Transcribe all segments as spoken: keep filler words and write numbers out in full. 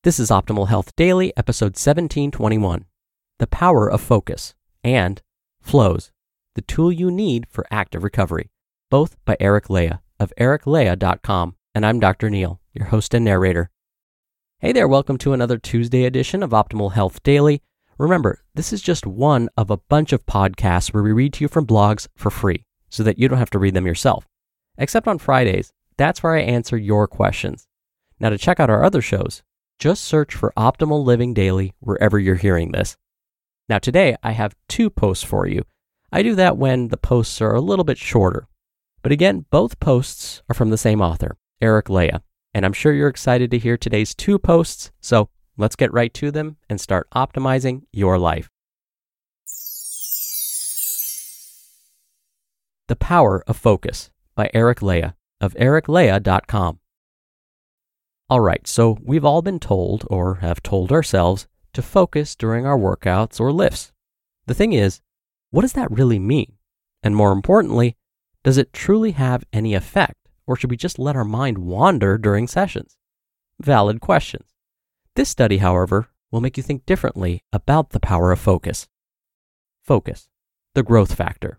This is Optimal Health Daily, episode seventeen twenty-one, The Power of Focus, and Flows, the tool you need for active recovery, both by Eric Lea of eric lea dot com, and I'm Doctor Neil, your host and narrator. Hey there, welcome to another Tuesday edition of Optimal Health Daily. Remember, this is just one of a bunch of podcasts where we read to you from blogs for free, so that you don't have to read them yourself. Except on Fridays, that's where I answer your questions. Now to check out our other shows, just search for Optimal Living Daily wherever you're hearing this. Now today, I have two posts for you. I do that when the posts are a little bit shorter. But again, both posts are from the same author, Eric Lea, and I'm sure you're excited to hear today's two posts, so let's get right to them and start optimizing your life. The Power of Focus by Eric Lea of eric lea dot com. All right, so we've all been told, or have told ourselves, to focus during our workouts or lifts. The thing is, what does that really mean? And more importantly, does it truly have any effect, or should we just let our mind wander during sessions? Valid questions. This study, however, will make you think differently about the power of focus. Focus, the growth factor.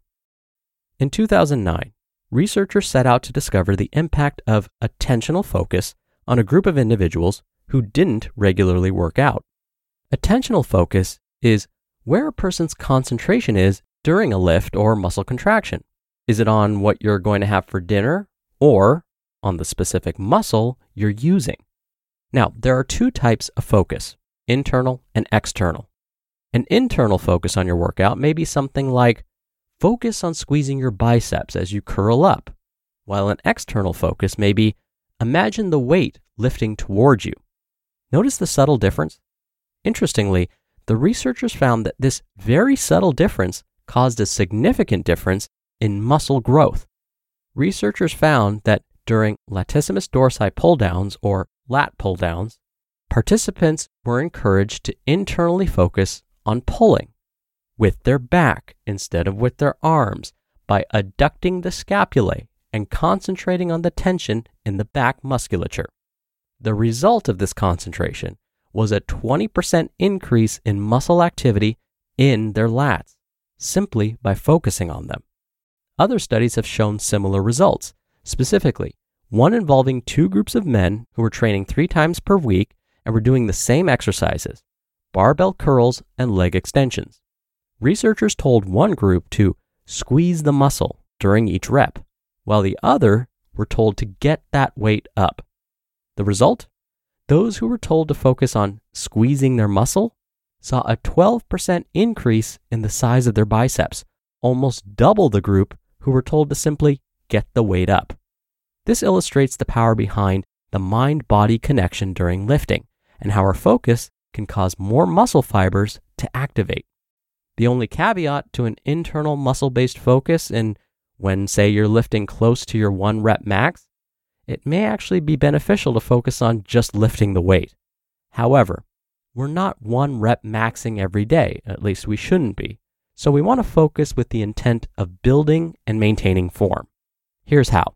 In two thousand nine, researchers set out to discover the impact of attentional focus on a group of individuals who didn't regularly work out. Attentional focus is where a person's concentration is during a lift or muscle contraction. Is it on what you're going to have for dinner or on the specific muscle you're using? Now, there are two types of focus, internal and external. An internal focus on your workout may be something like focus on squeezing your biceps as you curl up, while an external focus may be imagine the weight lifting towards you. Notice the subtle difference? Interestingly, the researchers found that this very subtle difference caused a significant difference in muscle growth. Researchers found that during latissimus dorsi pull-downs or lat pull-downs, participants were encouraged to internally focus on pulling with their back instead of with their arms by adducting the scapulae and concentrating on the tension in the back musculature. The result of this concentration was a twenty percent increase in muscle activity in their lats, simply by focusing on them. Other studies have shown similar results, specifically one involving two groups of men who were training three times per week and were doing the same exercises, barbell curls and leg extensions. Researchers told one group to squeeze the muscle during each rep, while the other were told to get that weight up. The result? Those who were told to focus on squeezing their muscle saw a twelve percent increase in the size of their biceps, almost double the group who were told to simply get the weight up. This illustrates the power behind the mind-body connection during lifting and how our focus can cause more muscle fibers to activate. The only caveat to an internal muscle-based focus in when, say, you're lifting close to your one rep max, it may actually be beneficial to focus on just lifting the weight. However, we're not one rep maxing every day, at least we shouldn't be, so we want to focus with the intent of building and maintaining form. Here's how.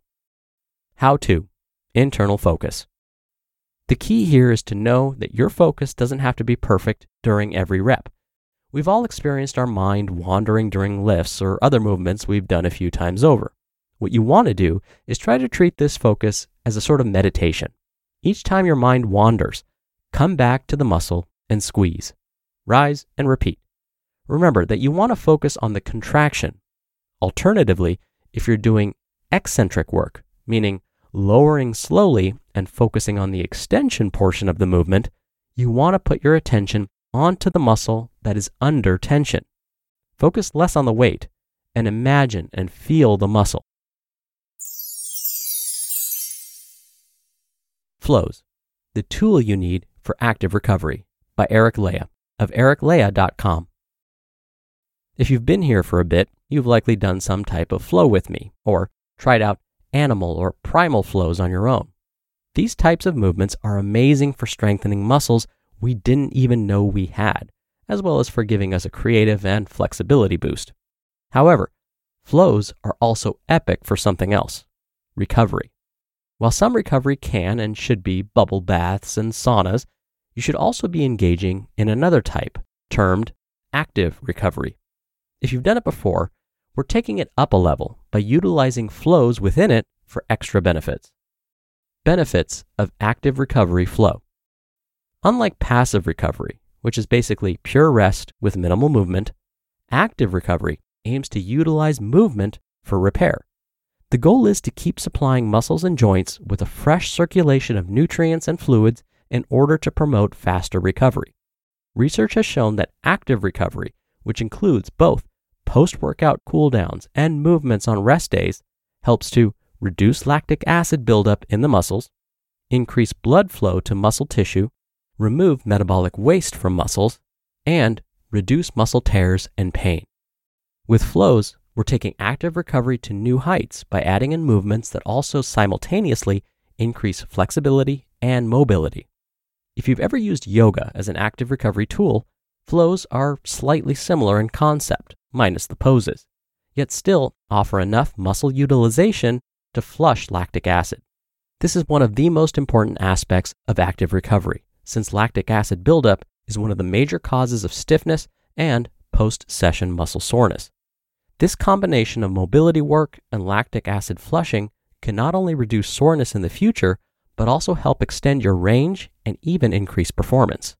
How to. Internal focus. The key here is to know that your focus doesn't have to be perfect during every rep. We've all experienced our mind wandering during lifts or other movements we've done a few times over. What you want to do is try to treat this focus as a sort of meditation. Each time your mind wanders, come back to the muscle and squeeze. Rise and repeat. Remember that you want to focus on the contraction. Alternatively, if you're doing eccentric work, meaning lowering slowly and focusing on the extension portion of the movement, you want to put your attention onto the muscle that is under tension. Focus less on the weight and imagine and feel the muscle. Flows, the tool you need for active recovery by Eric Lea of eric lea dot com. If you've been here for a bit, you've likely done some type of flow with me or tried out animal or primal flows on your own. These types of movements are amazing for strengthening muscles we didn't even know we had, as well as for giving us a creative and flexibility boost. However, flows are also epic for something else, recovery. While some recovery can and should be bubble baths and saunas, you should also be engaging in another type, termed active recovery. If you've done it before, we're taking it up a level by utilizing flows within it for extra benefits. Benefits of active recovery flow. Unlike passive recovery, which is basically pure rest with minimal movement, active recovery aims to utilize movement for repair. The goal is to keep supplying muscles and joints with a fresh circulation of nutrients and fluids in order to promote faster recovery. Research has shown that active recovery, which includes both post-workout cooldowns and movements on rest days, helps to reduce lactic acid buildup in the muscles, increase blood flow to muscle tissue, remove metabolic waste from muscles, and reduce muscle tears and pain. With flows, we're taking active recovery to new heights by adding in movements that also simultaneously increase flexibility and mobility. If you've ever used yoga as an active recovery tool, flows are slightly similar in concept, minus the poses, yet still offer enough muscle utilization to flush lactic acid. This is one of the most important aspects of active recovery, since lactic acid buildup is one of the major causes of stiffness and post-session muscle soreness. This combination of mobility work and lactic acid flushing can not only reduce soreness in the future, but also help extend your range and even increase performance.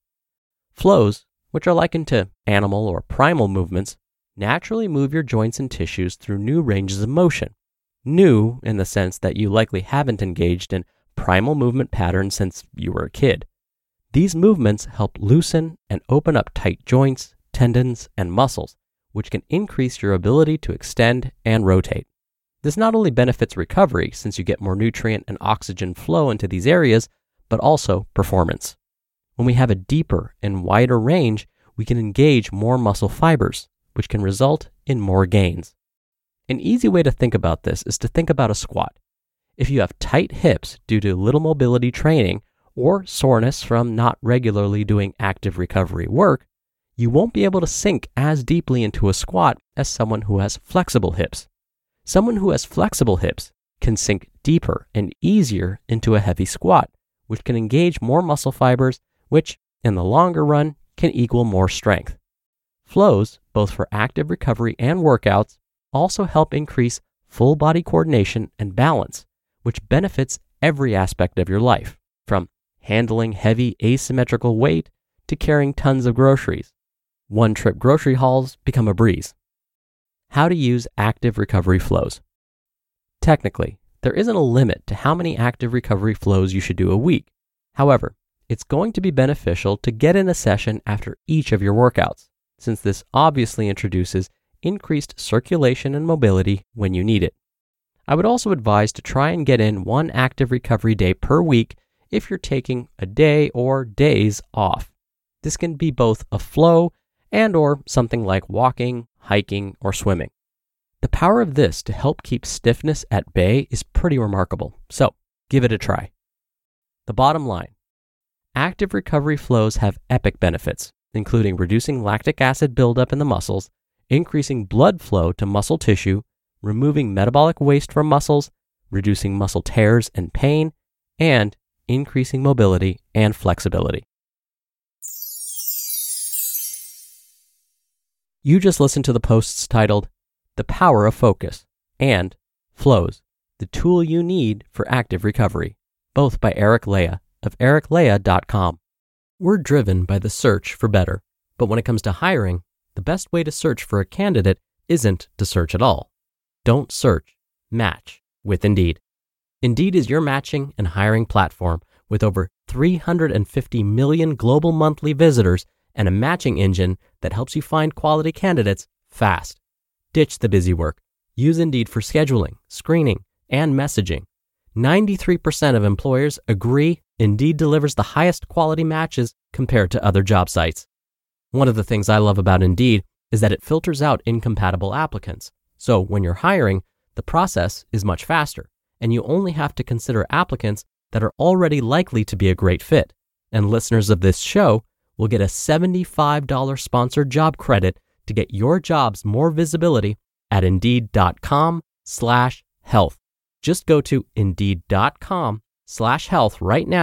Flows, which are likened to animal or primal movements, naturally move your joints and tissues through new ranges of motion. New in the sense that you likely haven't engaged in primal movement patterns since you were a kid. These movements help loosen and open up tight joints, tendons, and muscles, which can increase your ability to extend and rotate. This not only benefits recovery since you get more nutrient and oxygen flow into these areas, but also performance. When we have a deeper and wider range, we can engage more muscle fibers, which can result in more gains. An easy way to think about this is to think about a squat. If you have tight hips due to little mobility training or soreness from not regularly doing active recovery work, you won't be able to sink as deeply into a squat as someone who has flexible hips. Someone who has flexible hips can sink deeper and easier into a heavy squat, which can engage more muscle fibers, which, in the longer run, can equal more strength. Flows, both for active recovery and workouts, also help increase full body coordination and balance, which benefits every aspect of your life, from handling heavy asymmetrical weight to carrying tons of groceries. One-trip grocery hauls become a breeze. How to use active recovery flows. Technically, there isn't a limit to how many active recovery flows you should do a week. However, it's going to be beneficial to get in a session after each of your workouts, since this obviously introduces increased circulation and mobility when you need it. I would also advise to try and get in one active recovery day per week if you're taking a day or days off. This can be both a flow and or something like walking, hiking, or swimming. The power of this to help keep stiffness at bay is pretty remarkable, so give it a try. The bottom line, active recovery flows have epic benefits, including reducing lactic acid buildup in the muscles, increasing blood flow to muscle tissue, removing metabolic waste from muscles, reducing muscle tears and pain, and increasing mobility and flexibility. You just listened to the posts titled The Power of Focus and Flows, the tool you need for active recovery, both by Eric Lea of eric lea dot com. We're driven by the search for better, but when it comes to hiring, the best way to search for a candidate isn't to search at all. Don't search, match with Indeed. Indeed is your matching and hiring platform with over three hundred fifty million global monthly visitors and a matching engine that helps you find quality candidates fast. Ditch the busy work. Use Indeed for scheduling, screening, and messaging. ninety-three percent of employers agree Indeed delivers the highest quality matches compared to other job sites. One of the things I love about Indeed is that it filters out incompatible applicants. So when you're hiring, the process is much faster, and you only have to consider applicants that are already likely to be a great fit. And listeners of this show will get a seventy-five dollars sponsored job credit to get your jobs more visibility at indeed.com slash health. Just go to indeed.com slash health right now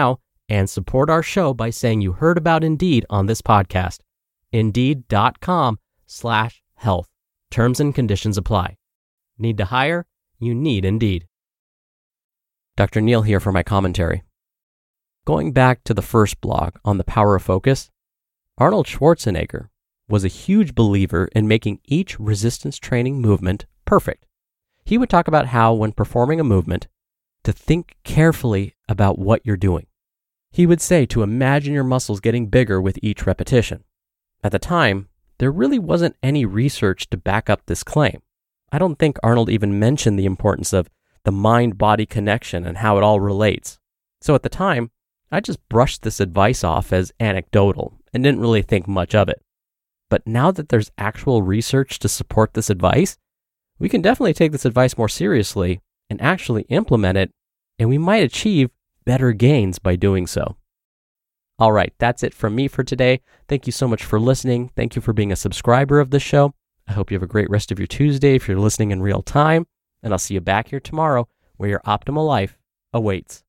and support our show by saying you heard about Indeed on this podcast. Indeed.com slash health. Terms and conditions apply. Need to hire? You need Indeed. Doctor Neal here for my commentary. Going back to the first blog on the power of focus, Arnold Schwarzenegger was a huge believer in making each resistance training movement perfect. He would talk about how, when performing a movement, to think carefully about what you're doing. He would say to imagine your muscles getting bigger with each repetition. At the time, there really wasn't any research to back up this claim. I don't think Arnold even mentioned the importance of the mind-body connection and how it all relates. So at the time, I just brushed this advice off as anecdotal and didn't really think much of it. But now that there's actual research to support this advice, we can definitely take this advice more seriously and actually implement it, and we might achieve better gains by doing so. All right, that's it from me for today. Thank you so much for listening. Thank you for being a subscriber of the show. I hope you have a great rest of your Tuesday if you're listening in real time, and I'll see you back here tomorrow where your optimal life awaits.